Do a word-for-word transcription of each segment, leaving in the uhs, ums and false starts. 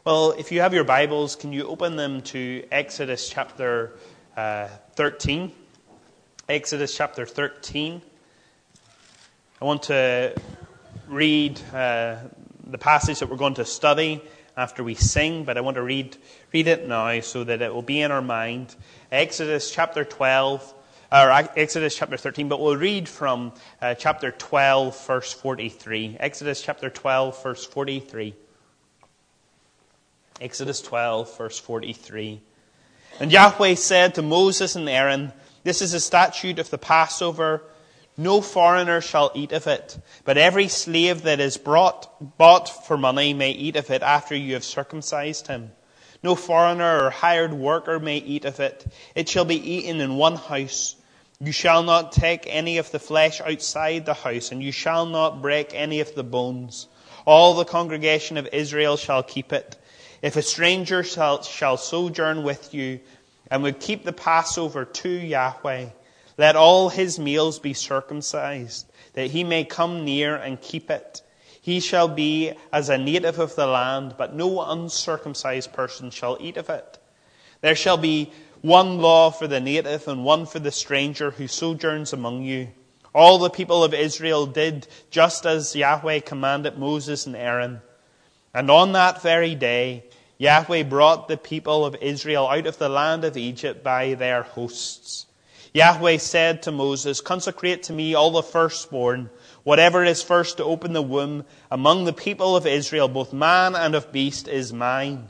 Well, if you have your Bibles, can you open them to Exodus chapter uh, thirteen? Exodus chapter thirteen. I want to read uh, the passage that we're going to study after we sing, but I want to read read it now so that it will be in our mind. Exodus chapter twelve, or Exodus chapter thirteen, but we'll read from uh, chapter twelve, verse forty-three. Exodus chapter twelve, verse forty-three. Exodus twelve, verse forty-three. And Yahweh said to Moses and Aaron, "This is a statute of the Passover. No foreigner shall eat of it, but every slave that is brought, bought for money may eat of it after you have circumcised him. No foreigner or hired worker may eat of it. It shall be eaten in one house. You shall not take any of the flesh outside the house, and you shall not break any of the bones. All the congregation of Israel shall keep it. If a stranger shall, shall sojourn with you, and would keep the Passover to Yahweh, let all his meals be circumcised, that he may come near and keep it. He shall be as a native of the land, but no uncircumcised person shall eat of it. There shall be one law for the native and one for the stranger who sojourns among you." All the people of Israel did just as Yahweh commanded Moses and Aaron. And on that very day, Yahweh brought the people of Israel out of the land of Egypt by their hosts. Yahweh said to Moses, "Consecrate to me all the firstborn, whatever is first to open the womb among the people of Israel, both man and of beast, is mine."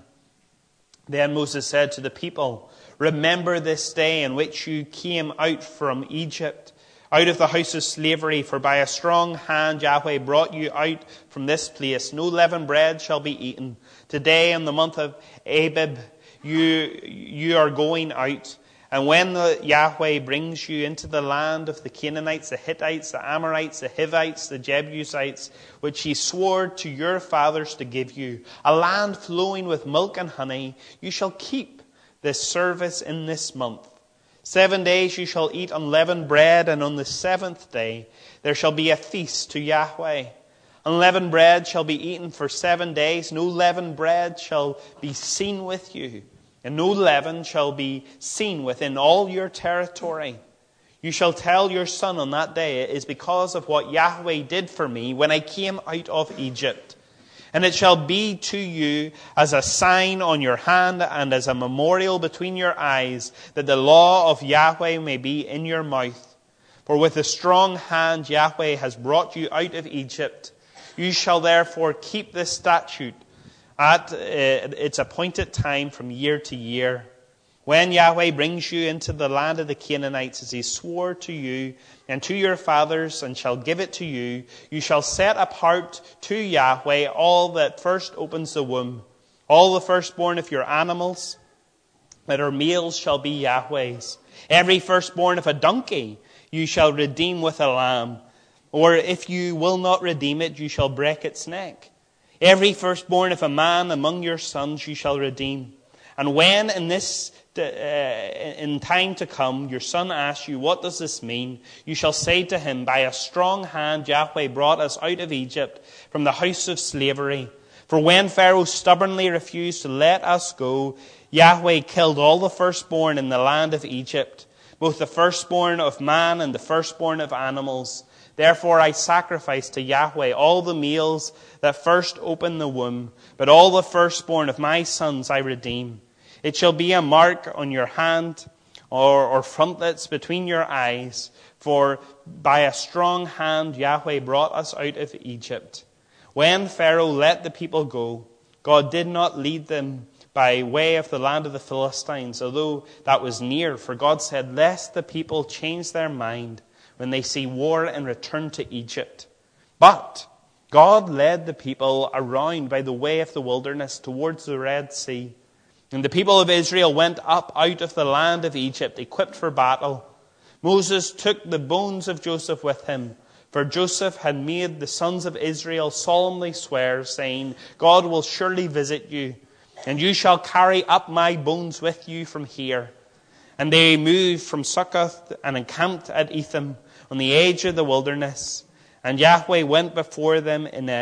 Then Moses said to the people, "Remember this day in which you came out from Egypt, out of the house of slavery, for by a strong hand Yahweh brought you out from this place. No leavened bread shall be eaten. Today in the month of Abib you, you are going out. And when the Yahweh brings you into the land of the Canaanites, the Hittites, the Amorites, the Hivites, the Jebusites, which he swore to your fathers to give you, a land flowing with milk and honey, you shall keep this service in this month. Seven days you shall eat unleavened bread, and on the seventh day there shall be a feast to Yahweh. Unleavened bread shall be eaten for seven days. No leavened bread shall be seen with you, and no leaven shall be seen within all your territory. You shall tell your son on that day, it is because of what Yahweh did for me when I came out of Egypt. And it shall be to you as a sign on your hand and as a memorial between your eyes, that the law of Yahweh may be in your mouth. For with a strong hand Yahweh has brought you out of Egypt. You shall therefore keep this statute at uh, its appointed time from year to year. When Yahweh brings you into the land of the Canaanites, as he swore to you and to your fathers, and shall give it to you, you shall set apart to Yahweh all that first opens the womb. All the firstborn of your animals that are males shall be Yahweh's. Every firstborn of a donkey you shall redeem with a lamb. Or if you will not redeem it, you shall break its neck. Every firstborn of a man among your sons you shall redeem. And when in this uh, in time to come your son asks you, "What does this mean?" you shall say to him, "By a strong hand Yahweh brought us out of Egypt from the house of slavery. For when Pharaoh stubbornly refused to let us go, Yahweh killed all the firstborn in the land of Egypt, both the firstborn of man and the firstborn of animals. Therefore I sacrifice to Yahweh all the males that first open the womb, but all the firstborn of my sons I redeem. It shall be a mark on your hand or, or frontlets between your eyes, for by a strong hand Yahweh brought us out of Egypt." When Pharaoh let the people go, God did not lead them by way of the land of the Philistines, although that was near, for God said, "Lest the people change their mind when they see war and return to Egypt." But God led the people around by the way of the wilderness towards the Red Sea. And the people of Israel went up out of the land of Egypt, equipped for battle. Moses took the bones of Joseph with him, for Joseph had made the sons of Israel solemnly swear, saying, "God will surely visit you, and you shall carry up my bones with you from here." And they moved from Succoth and encamped at Etham on the edge of the wilderness. And Yahweh went before them in a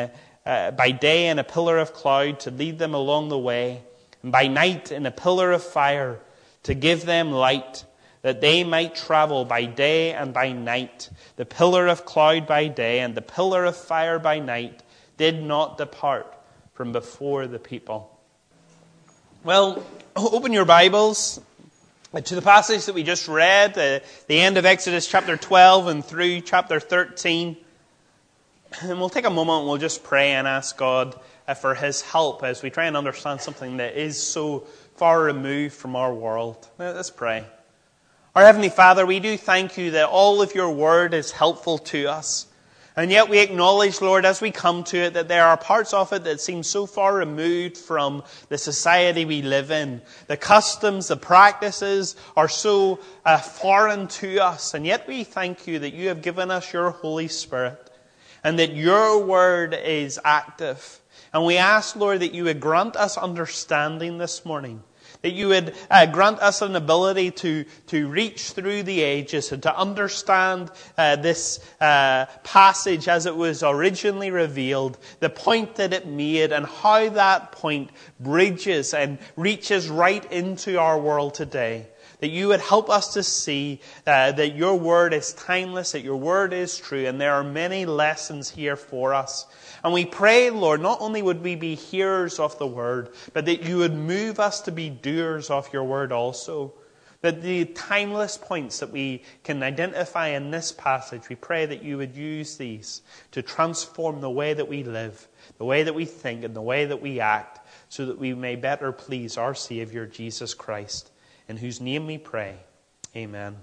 uh, by day in a pillar of cloud to lead them along the way, and by night in a pillar of fire to give them light, that they might travel by day and by night. The pillar of cloud by day and the pillar of fire by night did not depart from before the people. Well, open your Bibles to the passage that we just read, uh, the end of Exodus chapter twelve and through chapter thirteen. And we'll take a moment and we'll just pray and ask God uh, for His help as we try and understand something that is so far removed from our world. Let's pray. Our Heavenly Father, we do thank You that all of Your Word is helpful to us. And yet we acknowledge, Lord, as we come to it, that there are parts of it that seem so far removed from the society we live in. The customs, the practices are so uh, foreign to us. And yet we thank You that You have given us Your Holy Spirit and that Your Word is active. And we ask, Lord, that You would grant us understanding this morning. That You would uh, grant us an ability to, to reach through the ages and to understand uh, this uh, passage as it was originally revealed, the point that it made, and how that point bridges and reaches right into our world today. That You would help us to see uh, that Your Word is timeless, that Your Word is true, and there are many lessons here for us. And we pray, Lord, not only would we be hearers of the Word, but that You would move us to be doers of Your Word also. That the timeless points that we can identify in this passage, we pray that You would use these to transform the way that we live, the way that we think, and the way that we act, so that we may better please our Savior, Jesus Christ, in whose name we pray. Amen.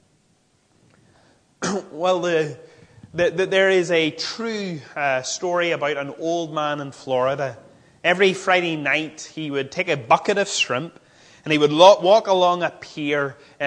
Well, the... That there is a true uh, story about an old man in Florida. Every Friday night he would take a bucket of shrimp and he would lo- walk along a pier uh,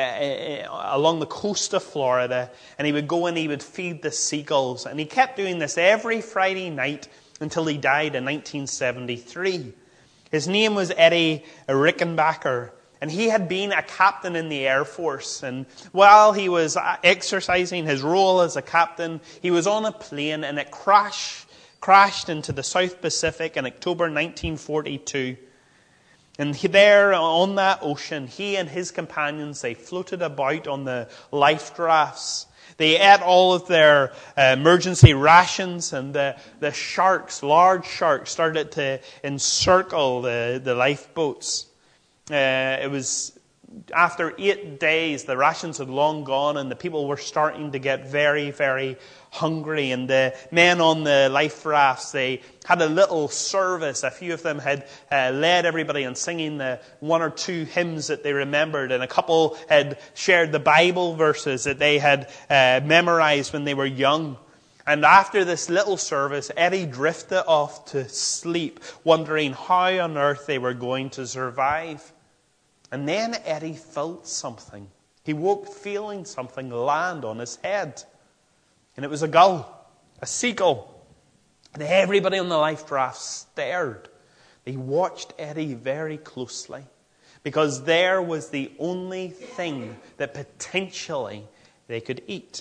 uh, along the coast of Florida, and he would go and he would feed the seagulls. And he kept doing this every Friday night until he died in nineteen seventy-three. His name was Eddie Rickenbacker. And he had been a captain in the Air Force. And while he was exercising his role as a captain, he was on a plane and it crashed, crashed into the South Pacific in October nineteen forty-two. And he, there on that ocean, he and his companions, they floated about on the life rafts. They ate all of their uh, emergency rations, and the, the sharks, large sharks, started to encircle the, the lifeboats. Uh, it was after eight days, the rations had long gone, and the people were starting to get very, very hungry. And the men on the life rafts, they had a little service. A few of them had uh, led everybody in singing the one or two hymns that they remembered, and a couple had shared the Bible verses that they had uh, memorized when they were young. And after this little service, Eddie drifted off to sleep, wondering how on earth they were going to survive. And then Eddie felt something. He woke feeling something land on his head. And it was a gull, a seagull. And everybody on the life raft stared. They watched Eddie very closely, because there was the only thing that potentially they could eat.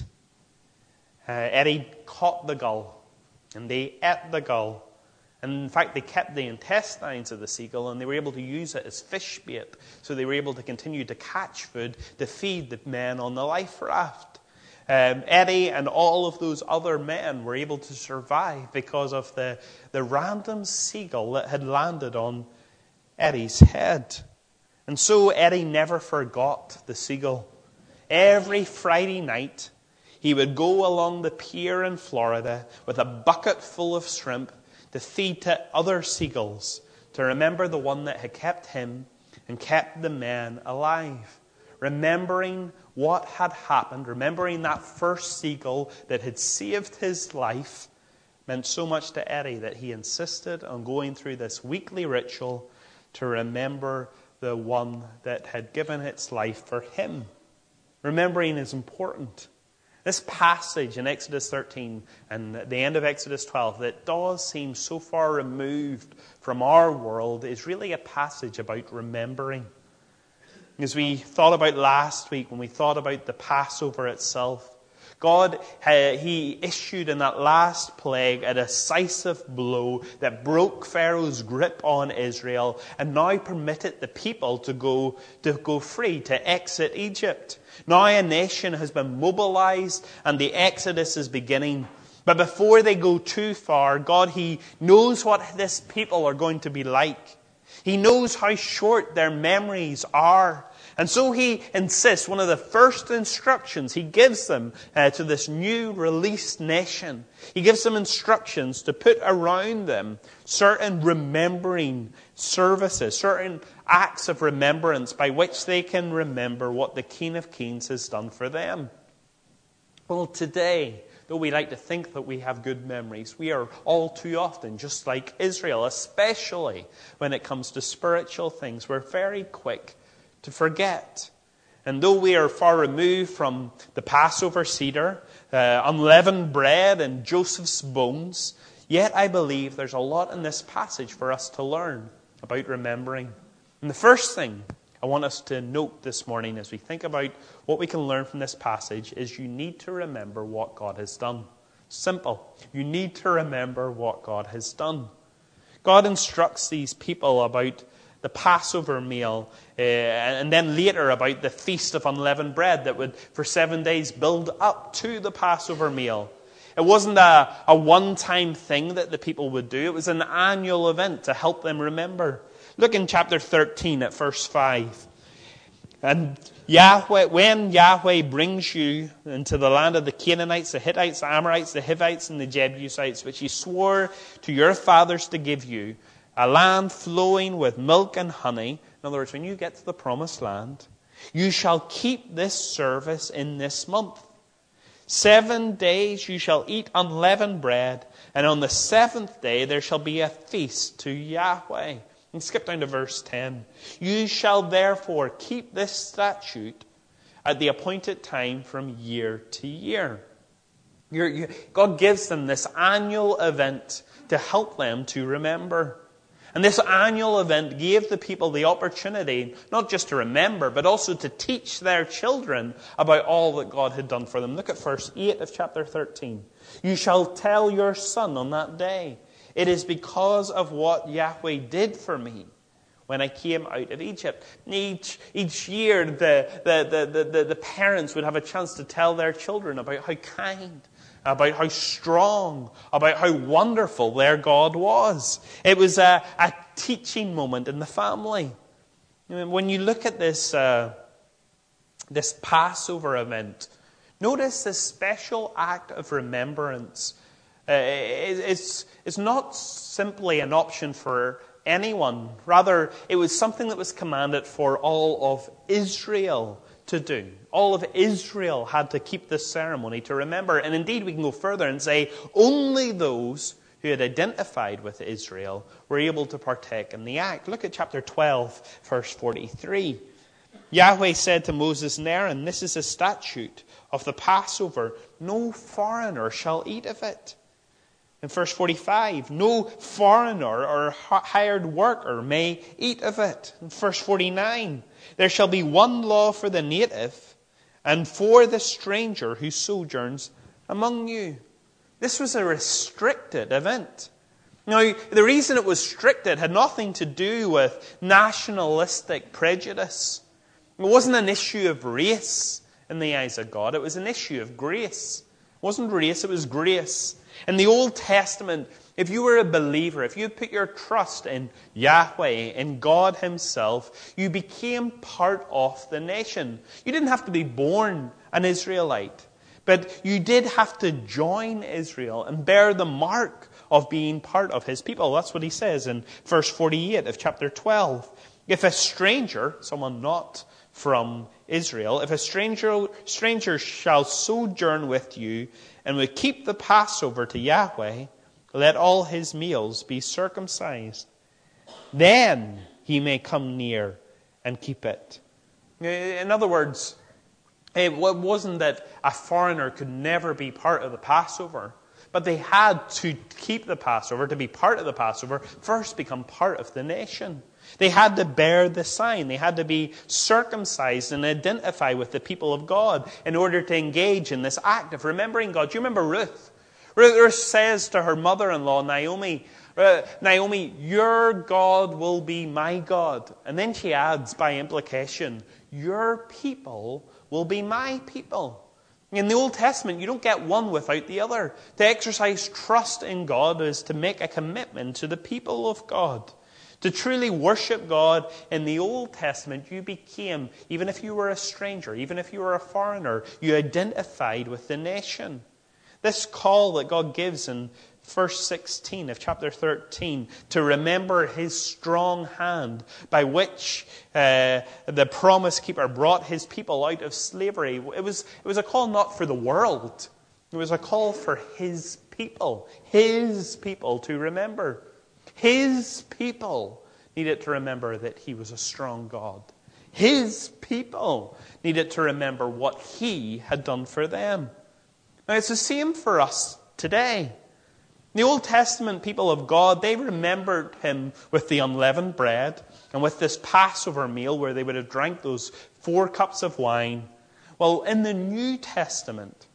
Uh, Eddie caught the gull, and they ate the gull. And in fact, they kept the intestines of the seagull, and they were able to use it as fish bait. So they were able to continue to catch food to feed the men on the life raft. Um, Eddie and all of those other men were able to survive because of the, the random seagull that had landed on Eddie's head. And so Eddie never forgot the seagull. Every Friday night, he would go along the pier in Florida with a bucket full of shrimp to feed to other seagulls, to remember the one that had kept him and kept the men alive. Remembering what had happened, remembering that first seagull that had saved his life, meant so much to Eddie that he insisted on going through this weekly ritual to remember the one that had given its life for him. Remembering is important. This passage in Exodus thirteen and the end of Exodus twelve that does seem so far removed from our world is really a passage about remembering. As we thought about last week when we thought about the Passover itself, God, uh, He issued in that last plague a decisive blow that broke Pharaoh's grip on Israel and now permitted the people to go, to go free, to exit Egypt. Now a nation has been mobilized and the exodus is beginning. But before they go too far, God, He knows what this people are going to be like. He knows how short their memories are. And so He insists, one of the first instructions He gives them uh, to this new released nation, He gives them instructions to put around them certain remembering services, certain acts of remembrance by which they can remember what the King of Kings has done for them. Well, today, though we like to think that we have good memories, we are all too often just like Israel, especially when it comes to spiritual things. We're very quick to forget. And though we are far removed from the Passover cedar, uh, unleavened bread and Joseph's bones, yet I believe there's a lot in this passage for us to learn about remembering. And the first thing I want us to note this morning as we think about what we can learn from this passage is you need to remember what God has done. Simple. You need to remember what God has done. God instructs these people about the Passover meal, uh, and then later about the Feast of Unleavened Bread that would, for seven days, build up to the Passover meal. It wasn't a, a one-time thing that the people would do. It was an annual event to help them remember. Look in chapter thirteen at verse five. And Yahweh, when Yahweh brings you into the land of the Canaanites, the Hittites, the Amorites, the Hivites, and the Jebusites, which He swore to your fathers to give you, a land flowing with milk and honey. In other words, when you get to the promised land, you shall keep this service in this month. Seven days you shall eat unleavened bread, and on the seventh day there shall be a feast to Yahweh. And skip down to verse ten. You shall therefore keep this statute at the appointed time from year to year. You're, you, God gives them this annual event to help them to remember. And this annual event gave the people the opportunity not just to remember, but also to teach their children about all that God had done for them. Look at verse eight of chapter thirteen. You shall tell your son on that day, it is because of what Yahweh did for me when I came out of Egypt. Each, each year, the, the, the, the, the parents would have a chance to tell their children about how kind, about how strong, about how wonderful their God was. It was a, a teaching moment in the family. When you look at this, uh, this Passover event, notice this special act of remembrance. Uh, it, it's, it's not simply an option for anyone. Rather, it was something that was commanded for all of Israel to do. All of Israel had to keep this ceremony to remember. And indeed, we can go further and say only those who had identified with Israel were able to partake in the act. Look at chapter twelve, verse forty-three. Yahweh said to Moses and Aaron, this is a statute of the Passover. No foreigner shall eat of it. In verse forty-five, no foreigner or hired worker may eat of it. In verse forty-nine, there shall be one law for the native and for the stranger who sojourns among you. This was a restricted event. Now, the reason it was restricted had nothing to do with nationalistic prejudice. It wasn't an issue of race in the eyes of God. It was an issue of grace. It wasn't race, it was grace. In the Old Testament, if you were a believer, if you put your trust in Yahweh, in God Himself, you became part of the nation. You didn't have to be born an Israelite, but you did have to join Israel and bear the mark of being part of His people. That's what He says in verse forty-eight of chapter twelve. If a stranger, someone not from Israel, if a stranger, stranger shall sojourn with you and will keep the Passover to Yahweh, let all his meals be circumcised. Then he may come near and keep it. In other words, it wasn't that a foreigner could never be part of the Passover, but they had to keep the Passover, to be part of the Passover, first become part of the nation. They had to bear the sign. They had to be circumcised and identify with the people of God in order to engage in this act of remembering God. Do you remember Ruth? Ruth says to her mother-in-law, Naomi, uh, Naomi, your God will be my God. And then she adds, by implication, your people will be my people. In the Old Testament, you don't get one without the other. To exercise trust in God is to make a commitment to the people of God. To truly worship God in the Old Testament, you became, even if you were a stranger, even if you were a foreigner, you identified with the nation. This call that God gives in verse sixteen of chapter thirteen, to remember his strong hand by which uh, the promise keeper brought his people out of slavery. It was, it was a call not for the world. It was a call for his people. His people to remember. His people needed to remember that he was a strong God. His people needed to remember what he had done for them. Now, it's the same for us today. The Old Testament people of God, they remembered him with the unleavened bread and with this Passover meal where they would have drank those four cups of wine. Well, in the New Testament,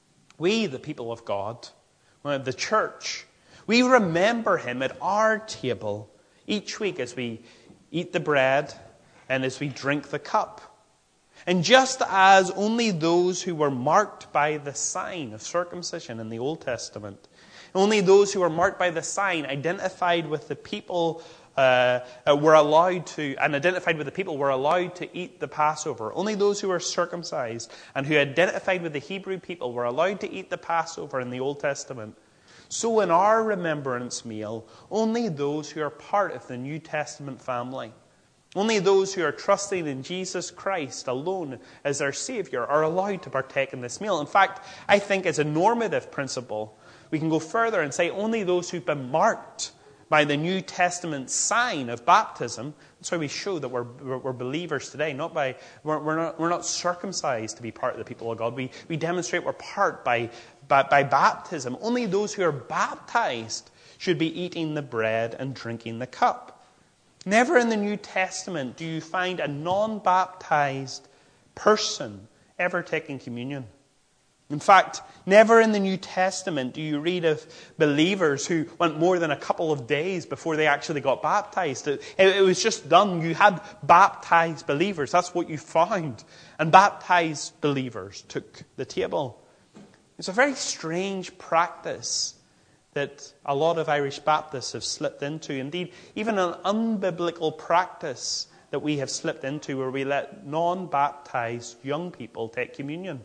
we, the people of God, the church, we remember him at our table each week as we eat the bread and as we drink the cup. And just as only those who were marked by the sign of circumcision in the Old Testament, only those who were marked by the sign, identified with the people, uh, were allowed to, and identified with the people were allowed to eat the Passover. Only those who were circumcised and who identified with the Hebrew people were allowed to eat the Passover in the Old Testament. So in our remembrance meal, only those who are part of the New Testament family, only those who are trusting in Jesus Christ alone as their Savior are allowed to partake in this meal. In fact, I think as a normative principle, we can go further and say only those who've been marked by the New Testament sign of baptism. That's why we show that we're, we're, we're believers today. Not by we're, we're not we're not circumcised to be part of the people of God. We we demonstrate we're part by, by by baptism. Only those who are baptized should be eating the bread and drinking the cup. Never in the New Testament do you find a non-baptized person ever taking communion. In fact, never in the New Testament do you read of believers who went more than a couple of days before they actually got baptized. It, it was just done. You had baptized believers. That's what you found. And baptized believers took the table. It's a very strange practice that a lot of Irish Baptists have slipped into. Indeed, even an unbiblical practice that we have slipped into where we let non-baptized young people take communion.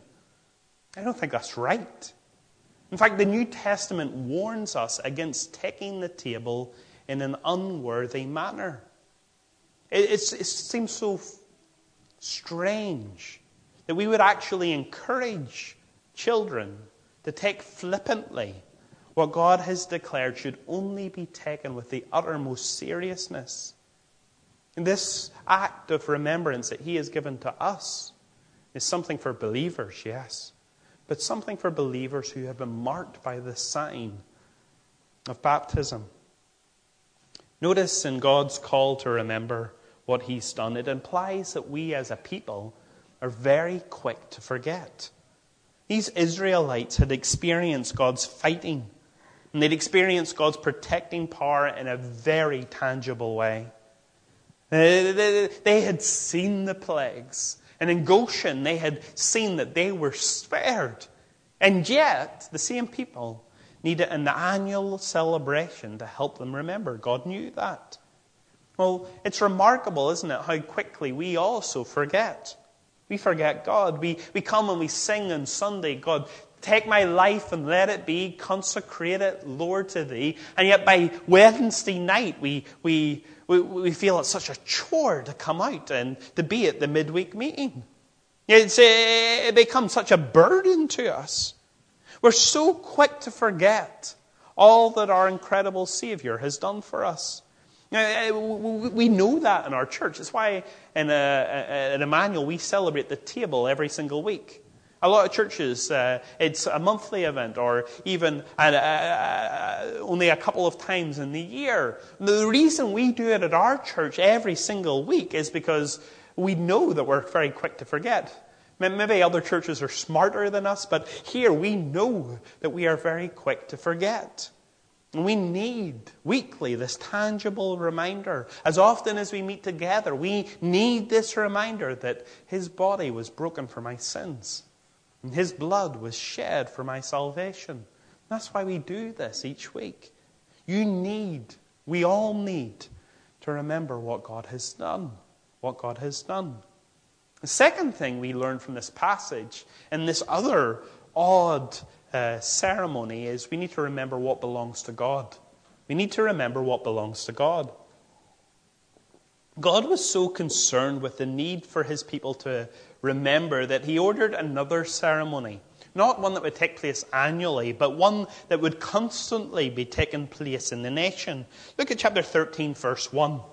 I don't think that's right. In fact, the New Testament warns us against taking the table in an unworthy manner. It, it's, it seems so strange that we would actually encourage children to take flippantly what God has declared should only be taken with the uttermost seriousness. And this act of remembrance that he has given to us is something for believers, yes, but something for believers who have been marked by the sign of baptism. Notice in God's call to remember what he's done, it implies that we as a people are very quick to forget. These Israelites had experienced God's fighting, and they'd experienced God's protecting power in a very tangible way. They had seen the plagues. And in Goshen, they had seen that they were spared. And yet, the same people needed an annual celebration to help them remember. God knew that. Well, it's remarkable, isn't it, how quickly we also forget. We forget God. We, we come and we sing on Sunday, God, take my life and let it be, consecrate it, Lord, to thee. And yet by Wednesday night, we, we, we, we feel it's such a chore to come out and to be at the midweek meeting. It's, it becomes such a burden to us. We're so quick to forget all that our incredible Savior has done for us. We know that in our church. It's why in, a, in Emmanuel we celebrate the table every single week. A lot of churches, uh, it's a monthly event or even uh, uh, only a couple of times in the year. The reason we do it at our church every single week is because we know that we're very quick to forget. Maybe other churches are smarter than us, but here we know that we are very quick to forget. And we need weekly this tangible reminder. As often as we meet together, we need this reminder that His body was broken for my sins. And His blood was shed for my salvation. That's why we do this each week. You need, we all need to remember what God has done. What God has done. The second thing we learn from this passage and this other odd uh, ceremony is we need to remember what belongs to God. We need to remember what belongs to God. God was so concerned with the need for His people to remember that He ordered another ceremony. Not one that would take place annually, but one that would constantly be taking place in the nation. Look at chapter thirteen, verse one.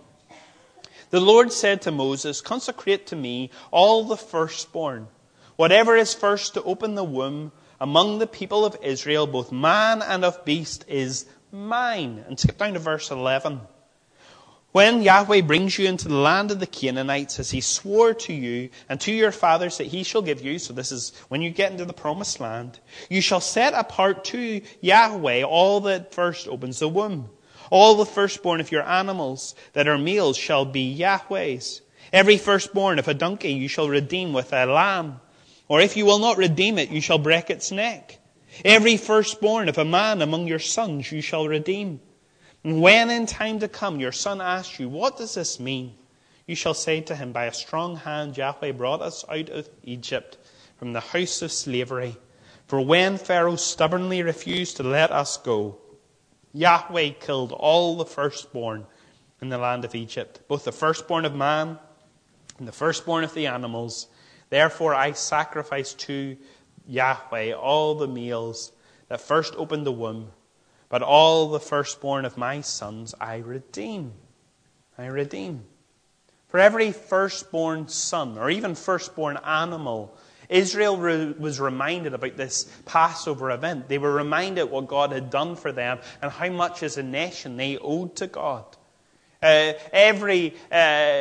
The Lord said to Moses, "Consecrate to me all the firstborn. Whatever is first to open the womb among the people of Israel, both man and of beast, is mine." And skip down to verse eleven. "When Yahweh brings you into the land of the Canaanites, as He swore to you and to your fathers that He shall give you," so this is when you get into the promised land, "you shall set apart to Yahweh all that first opens the womb. All the firstborn of your animals that are males shall be Yahweh's. Every firstborn of a donkey you shall redeem with a lamb. Or if you will not redeem it, you shall break its neck. Every firstborn of a man among your sons you shall redeem. And when in time to come your son asks you, 'What does this mean?' you shall say to him, 'By a strong hand Yahweh brought us out of Egypt, from the house of slavery. For when Pharaoh stubbornly refused to let us go, Yahweh killed all the firstborn in the land of Egypt, both the firstborn of man and the firstborn of the animals. Therefore I sacrifice to Yahweh all the males that first opened the womb, but all the firstborn of my sons I redeem. I redeem." For every firstborn son, or even firstborn animal, Israel re- was reminded about this Passover event. They were reminded what God had done for them and how much as a nation they owed to God. Uh, every uh,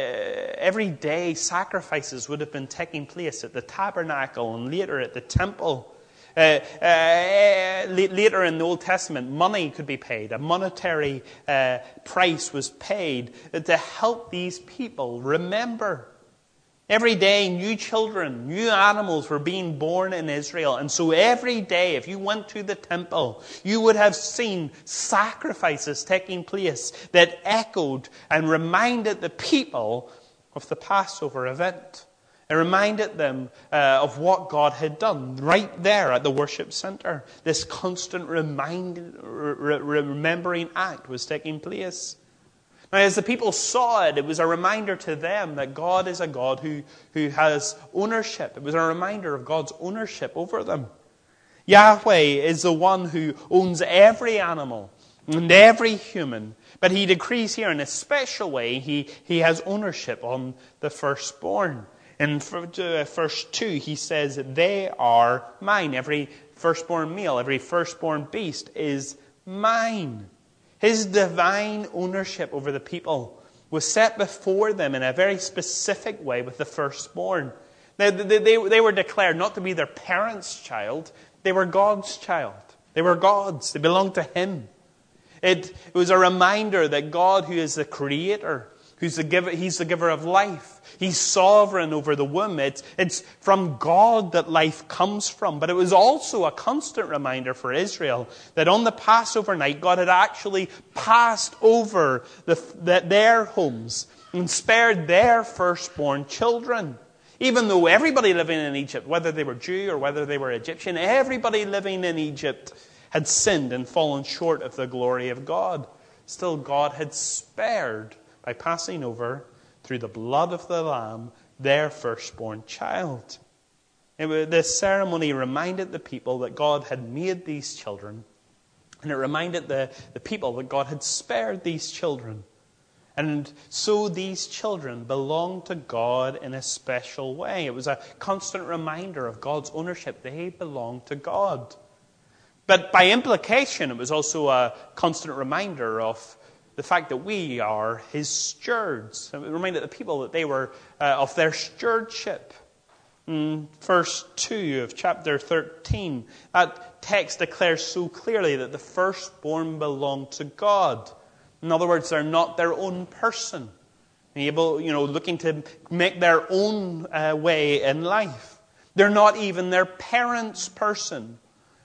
every day sacrifices would have been taking place at the tabernacle and later at the temple. Uh, uh, later in the Old Testament, money could be paid. A monetary uh, price was paid to help these people remember. Every day, new children, new animals were being born in Israel. And so every day, if you went to the temple, you would have seen sacrifices taking place that echoed and reminded the people of the Passover event. It reminded them uh, of what God had done right there at the worship center. This constant remind, re- remembering act was taking place. Now, as the people saw it, it was a reminder to them that God is a God who, who has ownership. It was a reminder of God's ownership over them. Yahweh is the one who owns every animal and every human. But He decrees here in a special way, He, he has ownership on the firstborn. In verse two, He says, "They are mine." Every firstborn male, every firstborn beast is mine. His divine ownership over the people was set before them in a very specific way with the firstborn. They, they, they, they were declared not to be their parents' child. They were God's child. They were God's. They belonged to Him. It, it was a reminder that God, who is the Creator, who's the giver, He's the giver of life. He's sovereign over the womb. It's, it's from God that life comes from. But it was also a constant reminder for Israel that on the Passover night, God had actually passed over the, the, their homes and spared their firstborn children. Even though everybody living in Egypt, whether they were Jew or whether they were Egyptian, everybody living in Egypt had sinned and fallen short of the glory of God. Still, God had spared, by passing over, through the blood of the Lamb, their firstborn child. It was, this ceremony reminded the people that God had made these children. And it reminded the, the people that God had spared these children. And so these children belong to God in a special way. It was a constant reminder of God's ownership. They belong to God. But by implication, it was also a constant reminder of the fact that we are his stewards. It reminded the people that they were uh, of their stewardship. In verse two of chapter thirteen, that text declares so clearly that the firstborn belong to God. In other words, they're not their own person, able, you know, looking to make their own uh, way in life. They're not even their parents' person.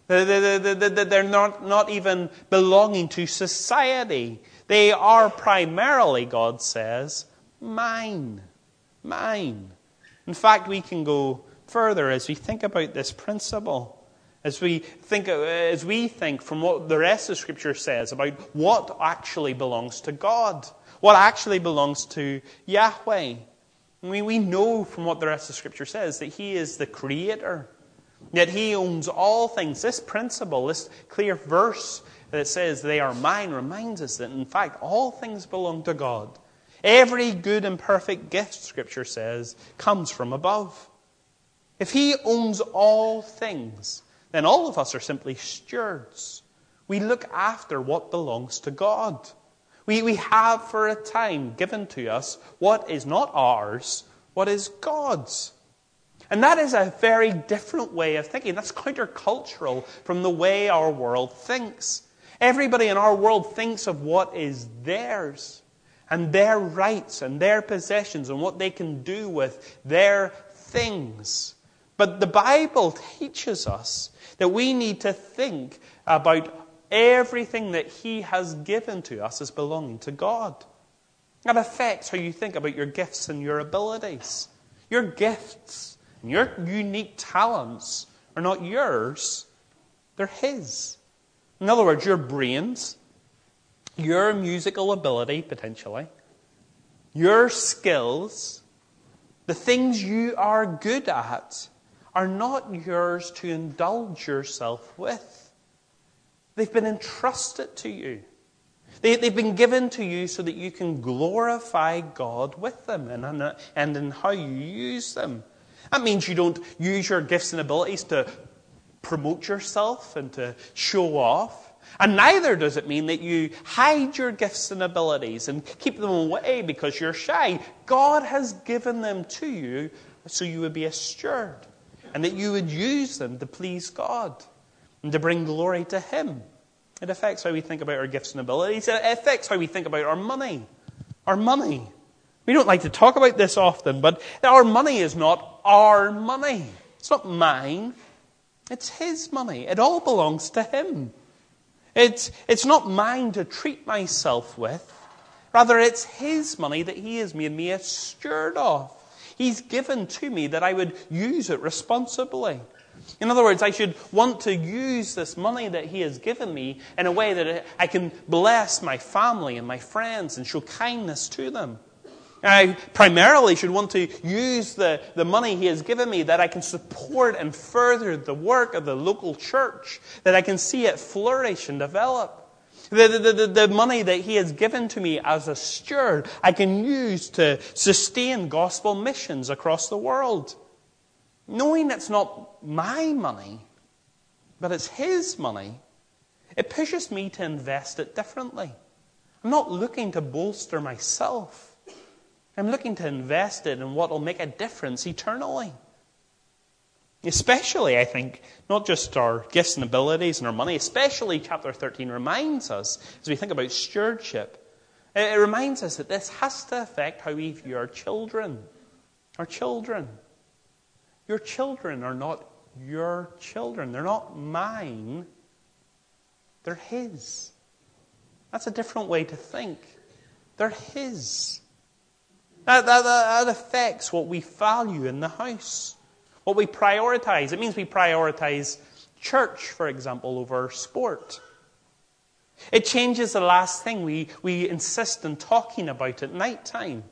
They're not, not even belonging to society. They are primarily, God says, mine. Mine. In fact, we can go further as we think about this principle. As we think, as we think from what the rest of Scripture says about what actually belongs to God, what actually belongs to Yahweh. We, we know from what the rest of Scripture says that He is the Creator, that He owns all things. This principle, this clear verse that says they are mine, reminds us that in fact all things belong to God. Every good and perfect gift, Scripture says, comes from above. If He owns all things, then all of us are simply stewards. We look after what belongs to God. We, we have for a time given to us what is not ours, what is God's. And that is a very different way of thinking. That's countercultural from the way our world thinks. Everybody in our world thinks of what is theirs, and their rights and their possessions and what they can do with their things. But the Bible teaches us that we need to think about everything that He has given to us as belonging to God. That affects how you think about your gifts and your abilities. Your gifts and your unique talents are not yours, they're His. In other words, your brains, your musical ability, potentially, your skills, the things you are good at, are not yours to indulge yourself with. They've been entrusted to you. They, they've been given to you so that you can glorify God with them and, and in how you use them. That means you don't use your gifts and abilities to promote yourself and to show off. And neither does it mean that you hide your gifts and abilities and keep them away because you're shy. God has given them to you so you would be a steward, and that you would use them to please God and to bring glory to Him. It affects how we think about our gifts and abilities. It affects how we think about our money. Our money. We don't like to talk about this often, but our money is not our money. It's not mine. It's His money. It all belongs to Him. It's, it's not mine to treat myself with. Rather, it's His money that He has made me a steward of. He's given to me that I would use it responsibly. In other words, I should want to use this money that He has given me in a way that I can bless my family and my friends and show kindness to them. I primarily should want to use the, the money He has given me that I can support and further the work of the local church, that I can see it flourish and develop. The, the, the, the money that He has given to me as a steward, I can use to sustain gospel missions across the world. Knowing it's not my money, but it's His money, it pushes me to invest it differently. I'm not looking to bolster myself. I'm looking to invest it in what will make a difference eternally. Especially, I think, not just our gifts and abilities and our money, especially chapter thirteen reminds us, as we think about stewardship, it reminds us that this has to affect how we view our children. Our children. Your children are not your children. They're not mine. They're His. That's a different way to think. They're His. That, that, that affects what we value in the house, what we prioritize. It means we prioritize church, for example, over sport. It changes the last thing we, we insist on talking about at night time.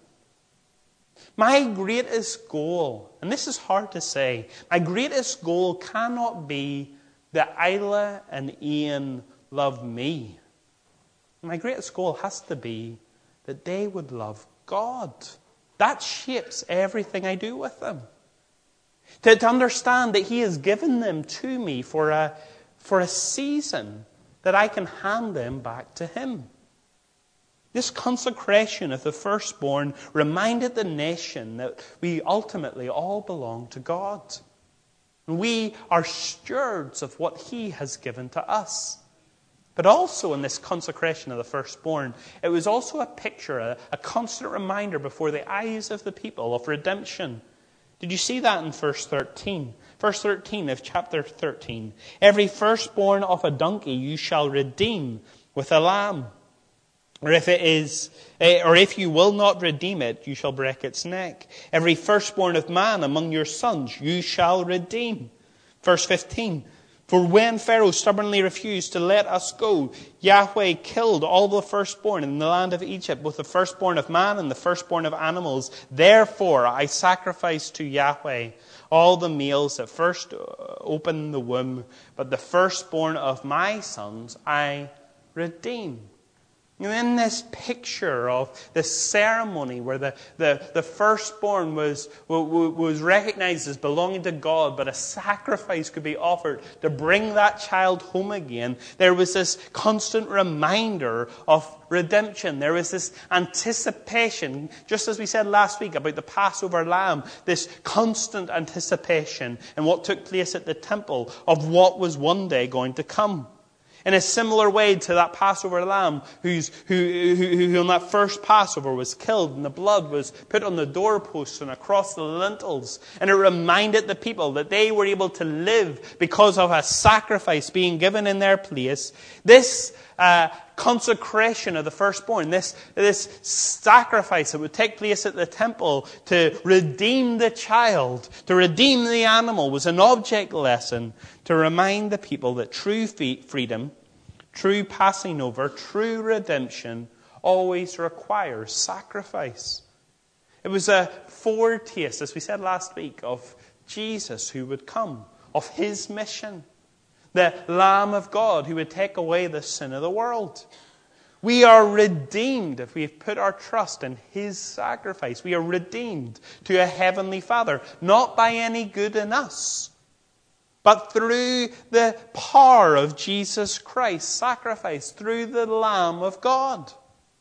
My greatest goal, and this is hard to say, my greatest goal cannot be that Isla and Ian love me. My greatest goal has to be that they would love God. That shapes everything I do with them. To, to understand that He has given them to me for a, for a season that I can hand them back to Him. This consecration of the firstborn reminded the nation that we ultimately all belong to God. We are stewards of what He has given to us. But also in this consecration of the firstborn, it was also a picture, a, a constant reminder before the eyes of the people of redemption. Did you see that in verse thirteen? Verse thirteen of chapter thirteen. Every firstborn of a donkey you shall redeem with a lamb. Or if it is, or if you will not redeem it, you shall break its neck. Every firstborn of man among your sons you shall redeem. Verse fifteen. For when Pharaoh stubbornly refused to let us go, Yahweh killed all the firstborn in the land of Egypt, both the firstborn of man and the firstborn of animals. Therefore I sacrifice to Yahweh all the males that first open the womb, but the firstborn of my sons I redeem. In this picture of the ceremony where the, the, the firstborn was, was recognized as belonging to God, but a sacrifice could be offered to bring that child home again, there was this constant reminder of redemption. There was this anticipation, just as we said last week about the Passover lamb, this constant anticipation in what took place at the temple of what was one day going to come. In a similar way to that Passover lamb who's, who, who, who on that first Passover was killed and the blood was put on the doorposts and across the lintels. And it reminded the people that they were able to live because of a sacrifice being given in their place. This uh, consecration of the firstborn, this, this sacrifice that would take place at the temple to redeem the child, to redeem the animal, was an object lesson to remind the people that true freedom, true passing over, true redemption always requires sacrifice. It was a foretaste, as we said last week, of Jesus who would come, of His mission. The Lamb of God who would take away the sin of the world. We are redeemed if we have put our trust in His sacrifice. We are redeemed to a heavenly Father, not by any good in us, but through the power of Jesus Christ's sacrifice, through the Lamb of God.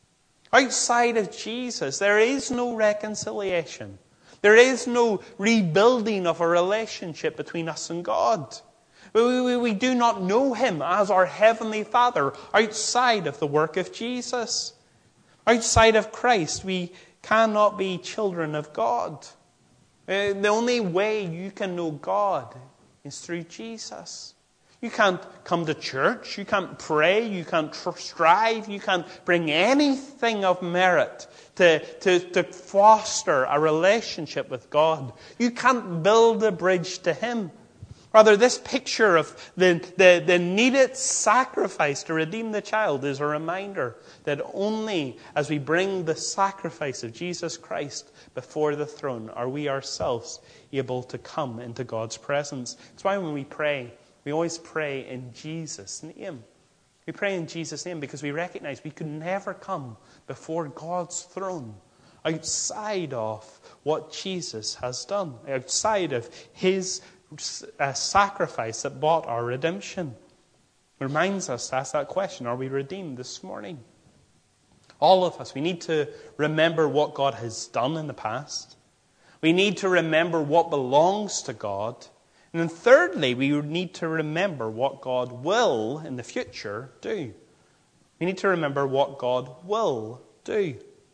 Outside of Jesus, there is no reconciliation. There is no rebuilding of a relationship between us and God. We, we, we do not know Him as our Heavenly Father outside of the work of Jesus. Outside of Christ, we cannot be children of God. Uh, the only way you can know God is through Jesus. You can't come to church, you can't pray, you can't tr- strive, you can't bring anything of merit to, to, to foster a relationship with God. You can't build a bridge to Him. Rather, this picture of the, the, the needed sacrifice to redeem the child is a reminder that only as we bring the sacrifice of Jesus Christ before the throne are we ourselves able to come into God's presence. That's why when we pray, we always pray in Jesus' name. We pray in Jesus' name because we recognize we could never come before God's throne outside of what Jesus has done, outside of His a sacrifice that bought our redemption. It reminds us to ask that question, are we redeemed this morning? All of us, we need to remember what God has done in the past. We need to remember what belongs to God. And then thirdly, we need to remember what God will in the future do. We need to remember what God will do.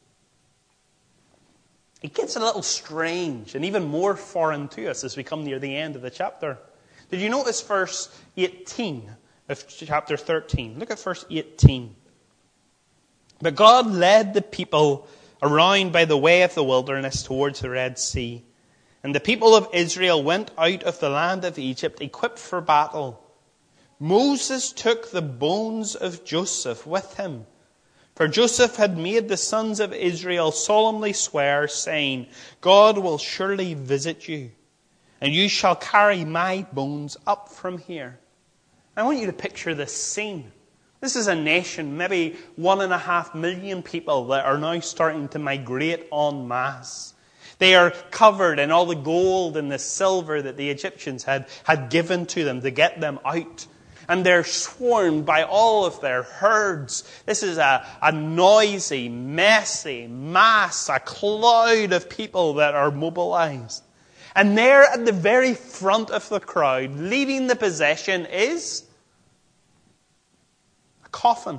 It gets a little strange and even more foreign to us as we come near the end of the chapter. Did you notice verse eighteen of chapter thirteen? Look at verse eighteen. But God led the people around by the way of the wilderness towards the Red Sea. And the people of Israel went out of the land of Egypt equipped for battle. Moses took the bones of Joseph with him. For Joseph had made the sons of Israel solemnly swear, saying, God will surely visit you, and you shall carry my bones up from here. I want you to picture this scene. This is a nation, maybe one and a half million people that are now starting to migrate en masse. They are covered in all the gold and the silver that the Egyptians had, had given to them to get them out. And they're swarmed by all of their herds. This is a, a noisy, messy mass, a cloud of people that are mobilized. And there at the very front of the crowd, leading the procession, is a coffin.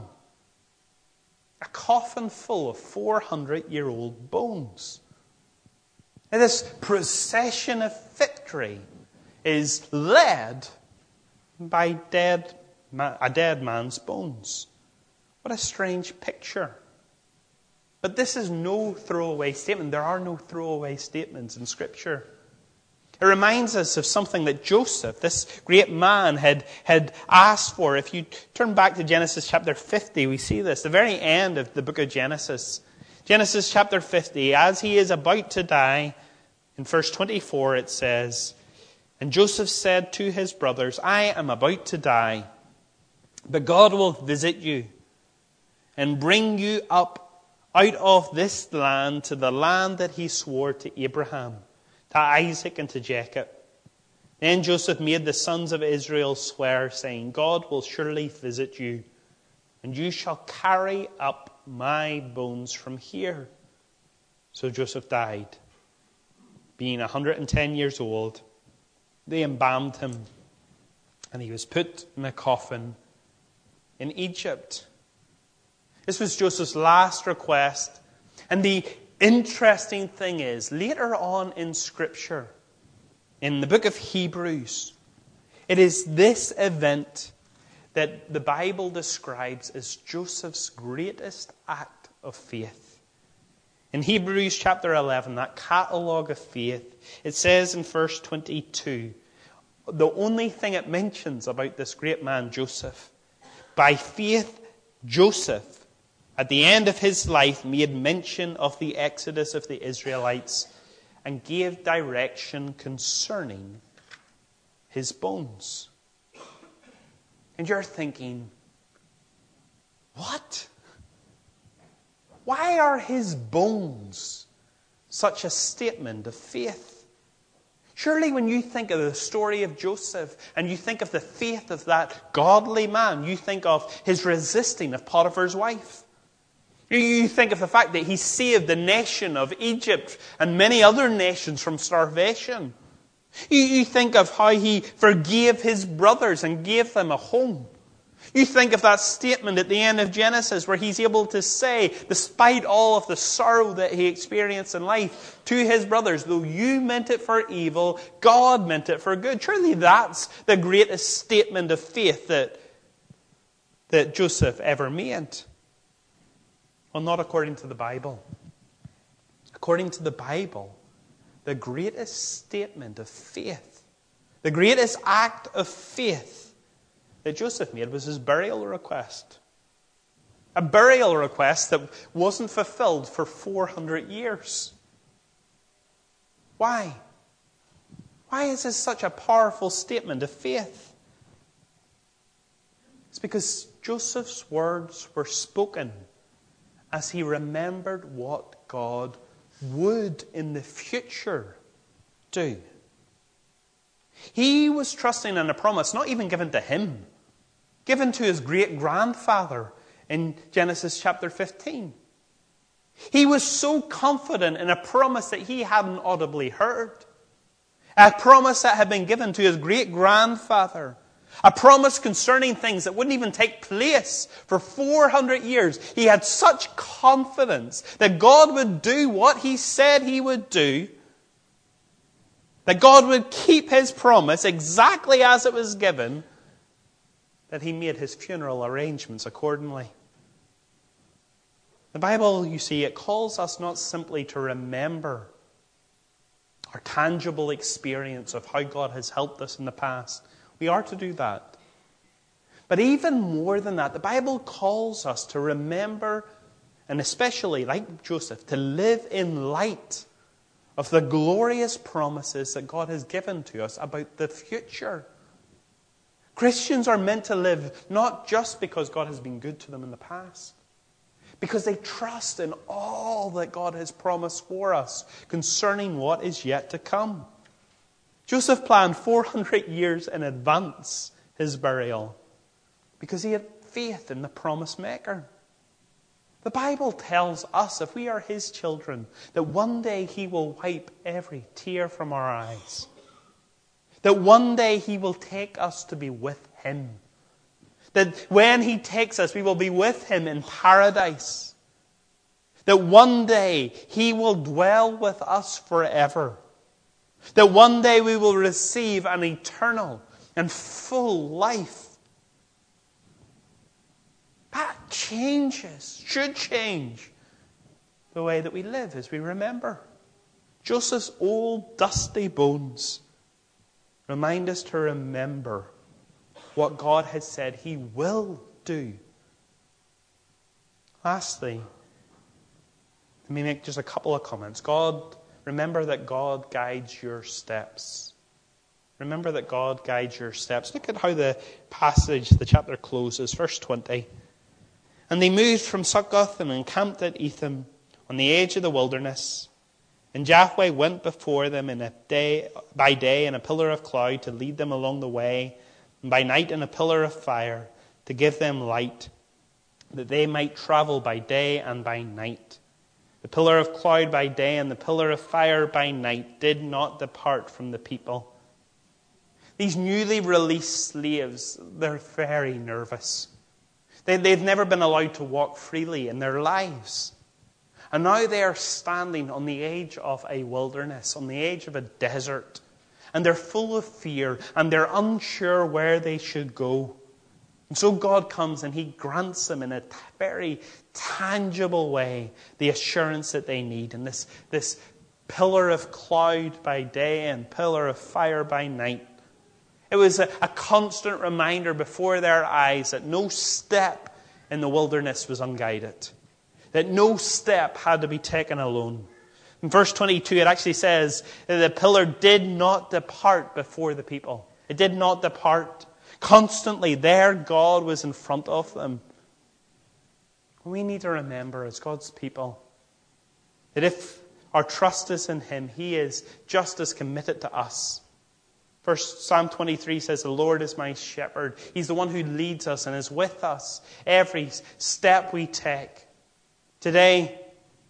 A coffin full of four hundred year old bones. And this procession of victory is led by dead, a dead man's bones. What a strange picture. But this is no throwaway statement. There are no throwaway statements in Scripture. It reminds us of something that Joseph, this great man, had, had asked for. If you turn back to Genesis chapter fifty, we see this, the very end of the book of Genesis. Genesis chapter fifty, as he is about to die, in verse twenty-four it says, "And Joseph said to his brothers, I am about to die, but God will visit you and bring you up out of this land to the land that he swore to Abraham, to Isaac and to Jacob." Then Joseph made the sons of Israel swear, saying, God will surely visit you, and you shall carry up my bones from here. So Joseph died, being one hundred ten years old. They embalmed him, and he was put in a coffin in Egypt. This was Joseph's last request. And the interesting thing is, later on in Scripture, in the book of Hebrews, it is this event that the Bible describes as Joseph's greatest act of faith. In Hebrews chapter eleven, that catalogue of faith, it says in verse twenty-two, the only thing it mentions about this great man, Joseph, by faith, Joseph, at the end of his life, made mention of the exodus of the Israelites and gave direction concerning his bones. And you're thinking, what? Why are his bones such a statement of faith? Surely when you think of the story of Joseph and you think of the faith of that godly man, you think of his resisting of Potiphar's wife. You think of the fact that he saved the nation of Egypt and many other nations from starvation. You think of how he forgave his brothers and gave them a home. You think of that statement at the end of Genesis where he's able to say, despite all of the sorrow that he experienced in life, to his brothers, though you meant it for evil, God meant it for good. Surely that's the greatest statement of faith that, that Joseph ever made. Well, not according to the Bible. According to the Bible, the greatest statement of faith, the greatest act of faith that Joseph made was his burial request. A burial request that wasn't fulfilled for four hundred years. Why? Why is this such a powerful statement of faith? It's because Joseph's words were spoken as he remembered what God would in the future do. He was trusting in a promise not even given to him, given to his great-grandfather in Genesis chapter fifteen. He was so confident in a promise that he hadn't audibly heard. A promise that had been given to his great-grandfather. A promise concerning things that wouldn't even take place for four hundred years. He had such confidence that God would do what he said he would do. That God would keep his promise exactly as it was given. That he made his funeral arrangements accordingly. The Bible, you see, it calls us not simply to remember our tangible experience of how God has helped us in the past. We are to do that. But even more than that, the Bible calls us to remember, and especially, like Joseph, to live in light of the glorious promises that God has given to us about the future. Christians are meant to live not just because God has been good to them in the past, because they trust in all that God has promised for us concerning what is yet to come. Joseph planned four hundred years in advance his burial because he had faith in the promise maker. The Bible tells us, if we are his children, that one day he will wipe every tear from our eyes. That one day he will take us to be with him. That when he takes us, we will be with him in paradise. That one day he will dwell with us forever. That one day we will receive an eternal and full life. That changes, should change, the way that we live as we remember. Joseph's old dusty bones remind us to remember what God has said he will do. Lastly, let me make just a couple of comments. God, remember that God guides your steps. Remember that God guides your steps. Look at how the passage, the chapter closes, verse twenty. And they moved from Succoth and encamped at Etham on the edge of the wilderness. And Yahweh went before them in a day, by day in a pillar of cloud to lead them along the way, and by night in a pillar of fire to give them light, that they might travel by day and by night. The pillar of cloud by day and the pillar of fire by night did not depart from the people. These newly released slaves, they're very nervous. They, they've never been allowed to walk freely in their lives. And now they are standing on the edge of a wilderness, on the edge of a desert. And they're full of fear, and they're unsure where they should go. And so God comes and he grants them in a very tangible way the assurance that they need. And this, this pillar of cloud by day and pillar of fire by night. It was a, a constant reminder before their eyes that no step in the wilderness was unguided. That no step had to be taken alone. In verse twenty-two, it actually says that the pillar did not depart before the people. It did not depart. Constantly, their God was in front of them. We need to remember as God's people that if our trust is in him, he is just as committed to us. First Psalm twenty-three says, the Lord is my shepherd. He's the one who leads us and is with us every step we take. Today,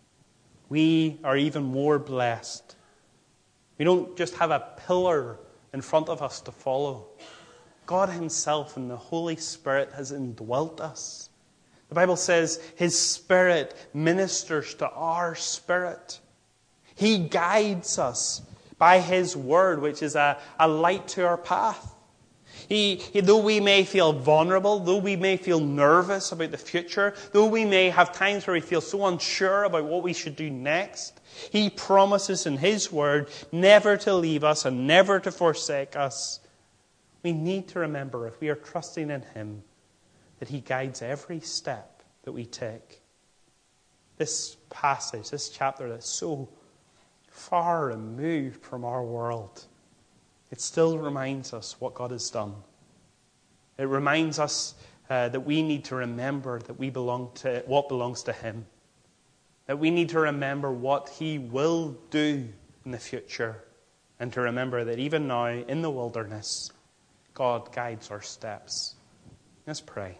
we are even more blessed. We don't just have a pillar in front of us to follow. God himself and the Holy Spirit has indwelt us. The Bible says his Spirit ministers to our spirit. He guides us by his word, which is a, a light to our path. He, he, though we may feel vulnerable, though we may feel nervous about the future, though we may have times where we feel so unsure about what we should do next, he promises in his word never to leave us and never to forsake us. We need to remember, if we are trusting in him, that he guides every step that we take. This passage, this chapter that's so far removed from our world, it still reminds us what God has done. It reminds us uh, that we need to remember that we belong to what belongs to him. That we need to remember what he will do in the future. And to remember that even now, in the wilderness, God guides our steps. Let's pray.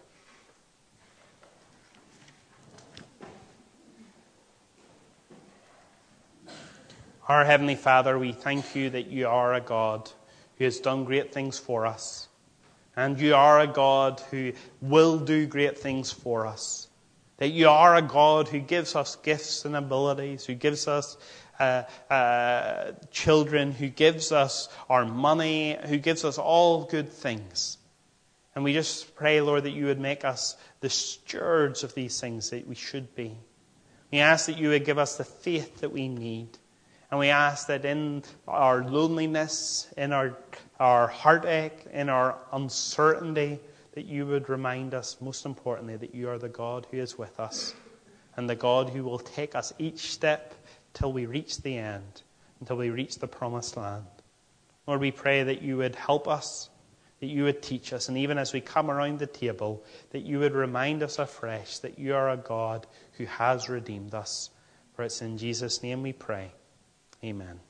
Our Heavenly Father, we thank you that you are a God who has done great things for us. And you are a God who will do great things for us. That you are a God who gives us gifts and abilities, who gives us uh, uh, children, who gives us our money, who gives us all good things. And we just pray, Lord, that you would make us the stewards of these things that we should be. We ask that you would give us the faith that we need. And we ask that in our loneliness, in our, our heartache, in our uncertainty, that you would remind us, most importantly, that you are the God who is with us. And the God who will take us each step till we reach the end, until we reach the promised land. Lord, we pray that you would help us, that you would teach us, and even as we come around the table, that you would remind us afresh that you are a God who has redeemed us. For it's in Jesus' name we pray. Amen.